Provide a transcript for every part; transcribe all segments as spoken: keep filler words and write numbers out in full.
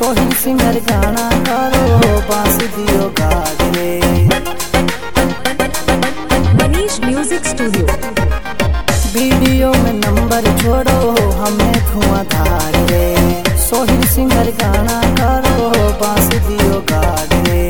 Sohil singer गाना करो बांस दियो गाड़े। Manish music studio. वीडियो में नंबर छोड़ो हमें धुआंधार रे। सोहिल सिंगर गाना करो बांस दियो गाड़े।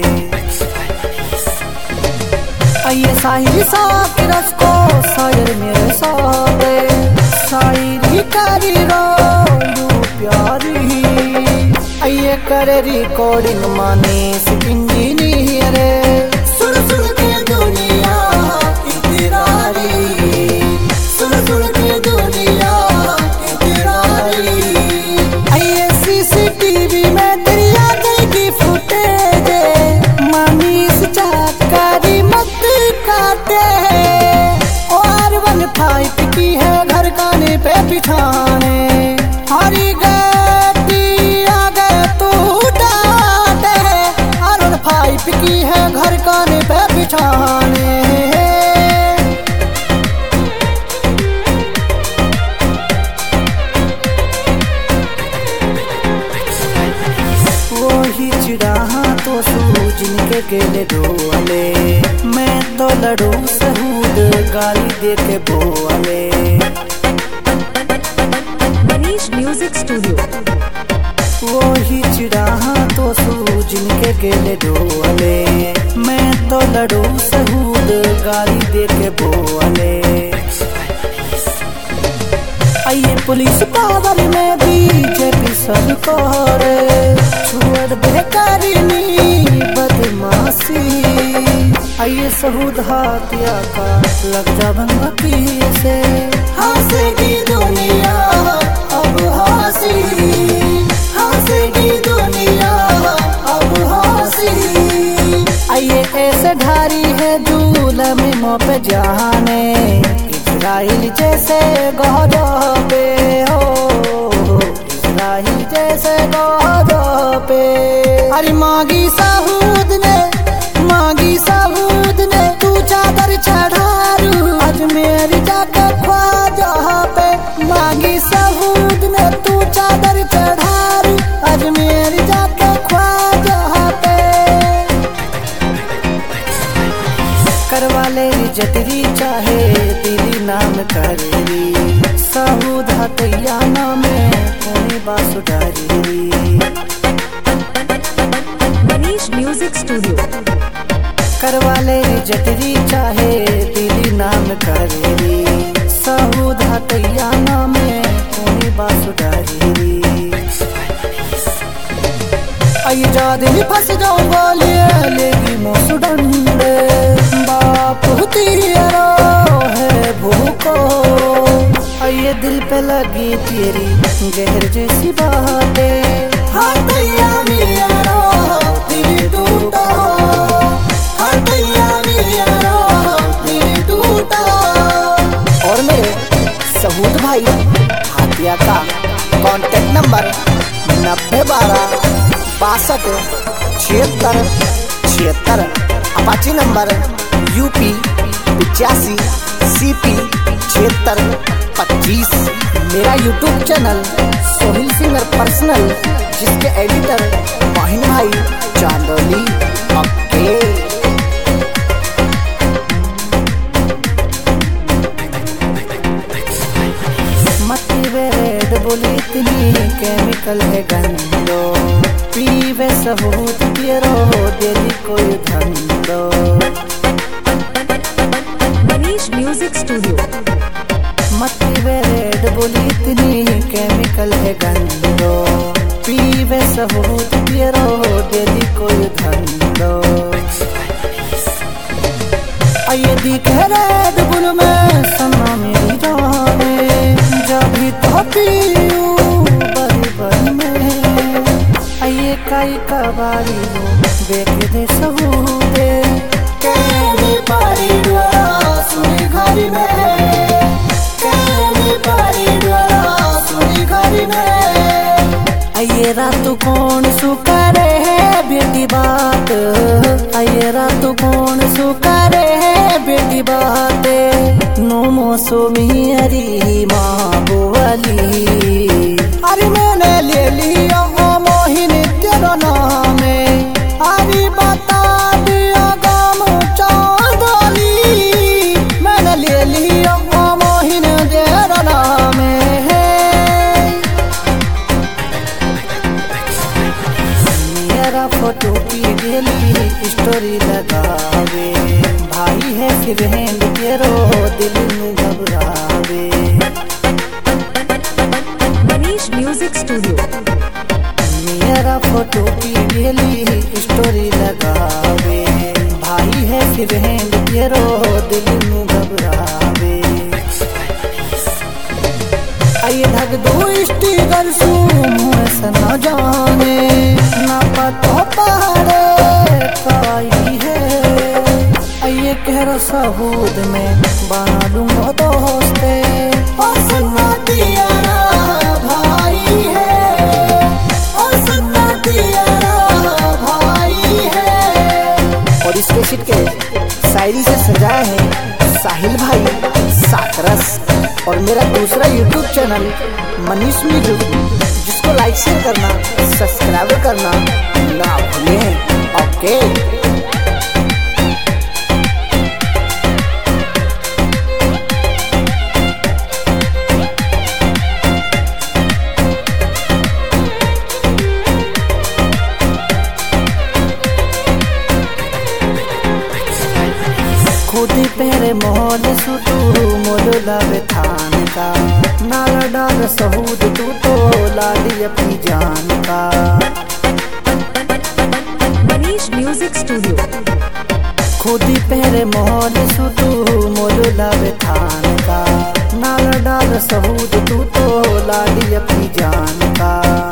आइए साहिल साकिरस को शायर मेरे सारे शायरी करी रो यू प्यारी। आइए करे रिकॉर्डिंग मनीष इंजीनियर सुन सुन के दुनिया इतरारी। सुन सुन के दुनिया इतरारी। आइए सीसीटीवी में तेरी आ जाएगी फुटेज। मनीष चक्करी मत काटे। और वन फाइट की है घर काने पे बिठाने। हरी गई आगे तू डाटे। और वन फाइट की है घर काने पे बिठाने। वही चिड़ाहा तो सूजन के केले डोले। मैं तो लड़ू सहूद गाली दे के बोले। Manish music studio. वही चिड़ाहा तो सूजन के केले डोले। मैं तो लड़ू सहूद गाली दे के बोले। आइए पुलिस पावर में बीजेपी सरकार छुअर बेकारिनी बदमाशी। आइए सहूद हाथिया का लग जा बंदी से। हंसेगी दुनिया अब हंसी। हंसेगी दुनिया अब हंसी। आइए ऐसे ढारी है जुल्म में पे जाने। इजराइल जैसे गौरव पे हो। इजराइल जैसे गौरव पे। अरे मांगी सहूद ने मांगी सहूद ने तू चादर चढ़ारू। अजमेर जाके ख्वाजा पे। मांगी सहूद ने तू चादर चढ़ारू। अजमेर जाके ख्वाजा पे। करवा ले जटरी चाहे दिली नाम करेरी। सहूद हतैया नाम कोई बासुडारी। Manish music studio. करवा ले जटरी चाहे दिली नाम करेरी। सहूद हतैया नाम कोई बासुडारी। आइए जा दिल फंस जाऊं बोलिए लेगी मोसुडंडे। बाप तेरा है भूखो। आइए दिल पे लगी तेरी गहर जैसी बातें। हाँ भैया मेरा दिल टूटा। हाँ भैया मेरा दिल टूटा। और मेरे सहूद भाई हाथिया का कांटेक्ट नंबर नब्बे बारह बासठ छिहत्तर छिहत्तर। अपाची नंबर यूपी पिचासी सीपी छिहत्तर पच्चीस। मेरा YouTube channel Sohil singer personal जिसके एडिटर माहिन भाई चांदोली। ओके मत्ती रेड बोली इतनी केमिकल है गंदो। पीवे सहूद पियरो डेली कोई धंधो। Manish music studio. मत्ती रेड बोली इतनी केमिकल है गंदो। पीवे सहूद पियरो डेली कोई धंधो। आइए दिखे रेड बुल में सना मेरी जाने। जब भी तो पीऊ बड़ी बड़ी में। आइए काई कबाड़ी हो बेके दे सहूदे। केली पारी डोरा सुनी घरी में। केली पारी डोरा सुनी घरी में। आइए रात कौन सुकारे है बेटी बात। आइए रात कौन सुकारे है बेटी बात। नो मौसो मियरी माँ बोली। अरे मैंने ले लिया मोहिनी। स्टोरी लगावे भाई है फिर हैंड तेरो दिल में घबरावे। Manish music studio. मेरा फोटो की डेली स्टोरी लगावे भाई है फिर हैंड तेरो दिल में घबरावे। आइए धक दो स्टीगर सू मुँह से न जाने ना पतो पहाड़े काई है। आइए कह रो सबूत में बना लूंगा दोस्ते और सुना दिया भाई है और सुना दिया भाई है। और इसके सीट के शायरी से सजाए हैं साहिल भाई साकरस और मेरा दूसरा यूट्यूब चैनल मनीष म्यूजिक, जिसको लाइक शेयर करना सब्सक्राइब करना ना भूलें। ओके खुद पेरे मोल सुतू मोल लावे थान का नाला डाल सहूद तू तो लाडी अपनी जान का। Manish music studio. खुद पेरे मोल सुतू मोल लावे थान का नाला डाल सहूद तू तो लाडी अपनी जान का।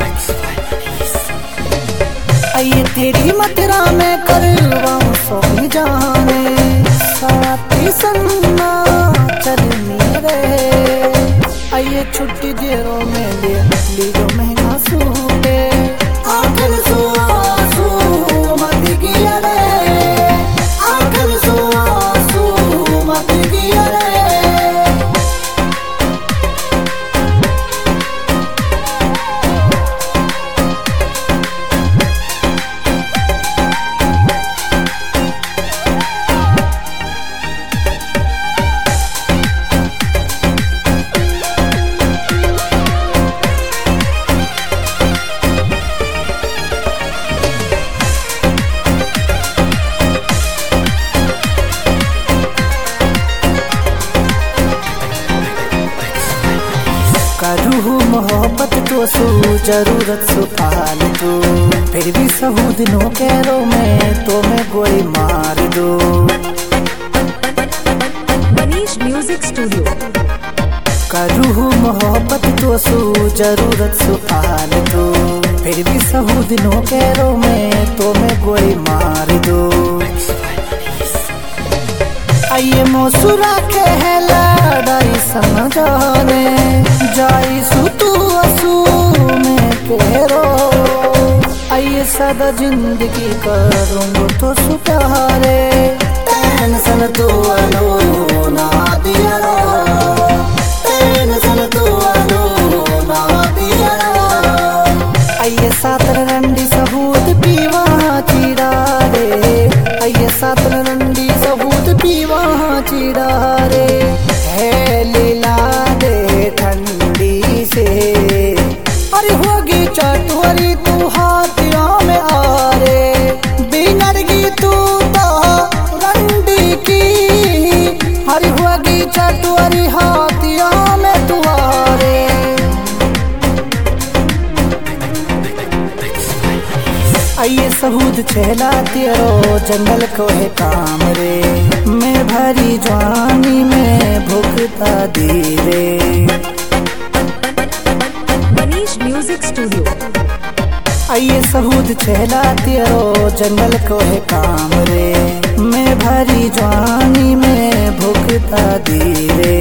आइए तेरी मथुरा में करवाऊं सोनी जाने साथी सन्ना चल मेरे। आइए छुट्टी देरों में ले ली जो महंगा सूटे आखिर सो आंसू मत गिया रे आखिर सो आंसू मत गिया रे। करूँ मोहब्बत तो सू जरूरत सुपाल दो फिर भी सहूद नो कैरो में तो मैं गोली मार दो। Manish music studio. करूँ मोहब्बत तो सू जरूरत सुपाल दो फिर भी सहूद नो कैरो में तो मैं गोली मार दो। आइए मोसुरा के है लड़ाई समझाने जाई सुतू असू में केरो। आइए सदा जिंदगी करूँगा तो सुधारे टेंशन तो अलो ना दिया रो टेंशन तो अलो ना दिया रो। आइए सातर रंडी सबूत पीवा चिड़ा रे आइए सातर रंडी सबूत पीवा चिड़ा रे है लीला दे ठंडी से। अरे होगी चटोरी तू हाथियों में आ रे बिगड़गी तू तो रंडी की। अरे होगी चटोरी हाथियों में तू आ रे। आइए सबूत चहला तेरो जंगल को है काम रे मैं भरी जवानी में भुगता दी रे। Manish music studio. आइए सबूत चहला तेरो जंगल को है काम रे मैं भरी जवानी में भुगता दी रे।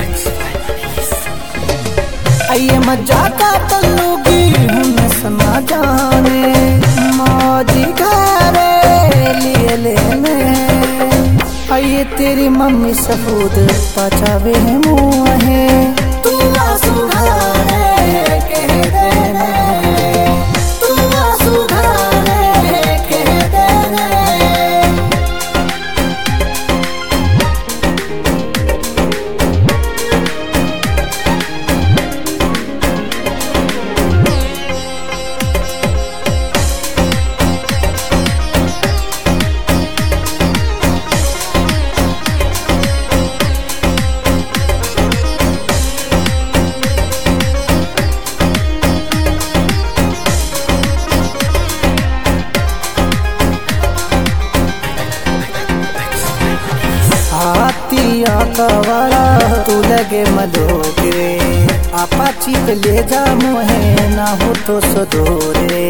आइए मजा का तल्लुगी हमें समा जाने मौजी घरे लिए लेने। आइए तेरी मम्मी सबूत पचावे मुँह है तू आंसू घरे कह देने तू आंसू घरे कह देने। मलोग रे अपाची पे ले जा मोहे ना हो तो सदोरे।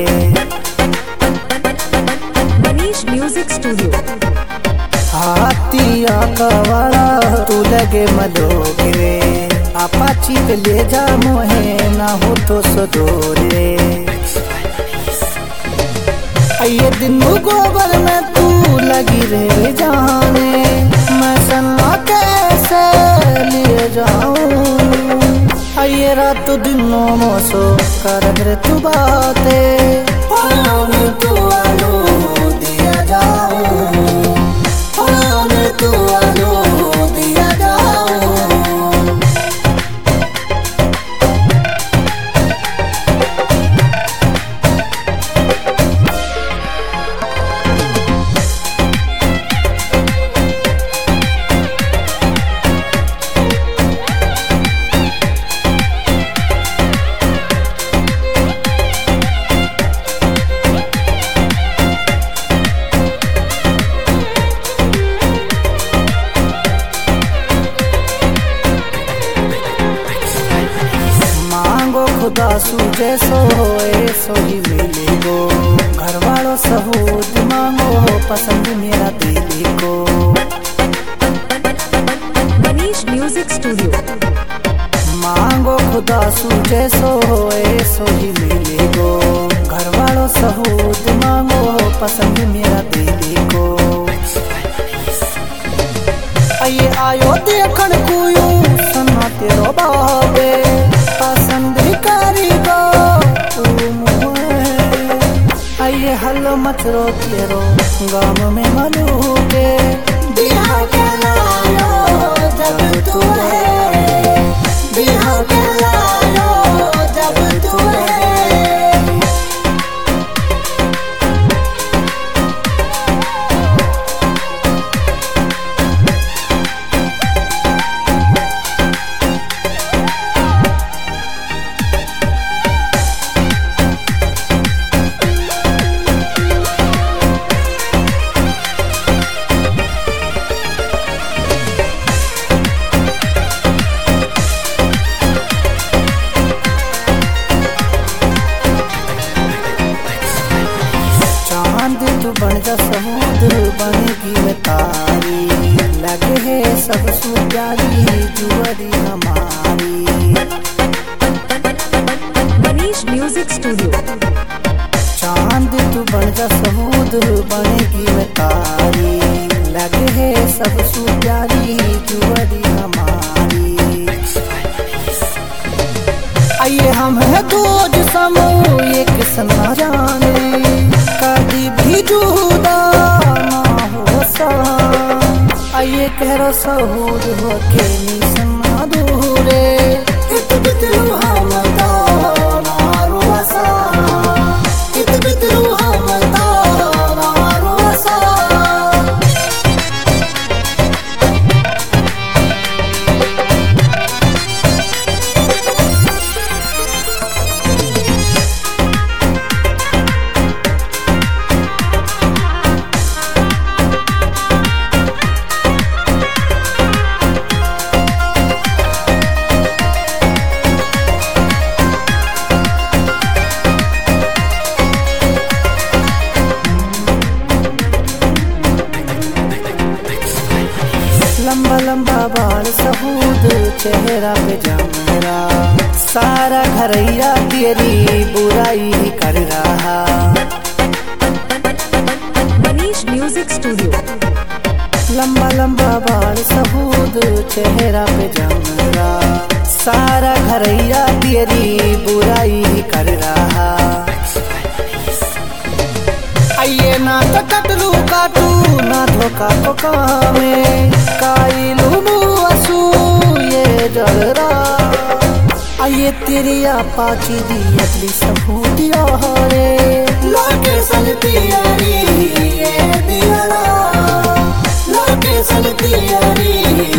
Manish music studio. हाथिया कवाड़ा तू लगे मलोग रे अपाची पे ले जा मोहे ना हो तो सदोरे। ये दिन गोबर में तू लगी रे जाने मैं सन्ना कैसे लिए जाऊं। ये रात दिनों मोसो कर रे तू बाते तू आलू दिया जाऊं तू आलू दिया जाऊं। खुदा सूझे सो होए सो ही मिले गो घर वालों सहूद मांगो पसंद मेरा दिल को। Manish music studio. मांगो खुदा सूझे सो होए सो ही मिले गो घर वालों सहूद मांगो पसंद मेरा दिल को। ये आयो देखन कुयू सन्ना तेरो बाबे पसंद कारीगो ये हल्लो मचरो तेरो गाम में मलू के बिहा के लायो जब तू है बिहा के लायो जब तू है। तू बन जा समुद बनेगी मैं तारी लगे है सब सुप्यारी जुआरी हमारी। Manish music studio. चांद तू बन जा समुद बनेगी मैं तारी लगे है सब सुप्यारी जुआरी हमारी। आइए हम है दो जिस्म एक सन्ना जाने कभी भी जुदा ना हो सा। आइए कह रो सहूद हो के निसन्ना दूरे इत बितलू हम दा नारू सा इत बितलू हम दा नारू सा। लंबा लंबा बाल सहूद चेहरा पे जमरा सारा घरैया तेरी बुराई कर रहा। Manish music studio. लंबा लंबा बाल सहूद चेहरा पे जमरा सारा घरैया तेरी बुराई कर रहा। आइए ना तो कटलू काटू ना धोखा को कामे काइलू मुआसू ये जलरा। आइए तेरी आपाची दी अगली सबूतिया रे लाके सलती यारी ये दियारा लाके सलती यारी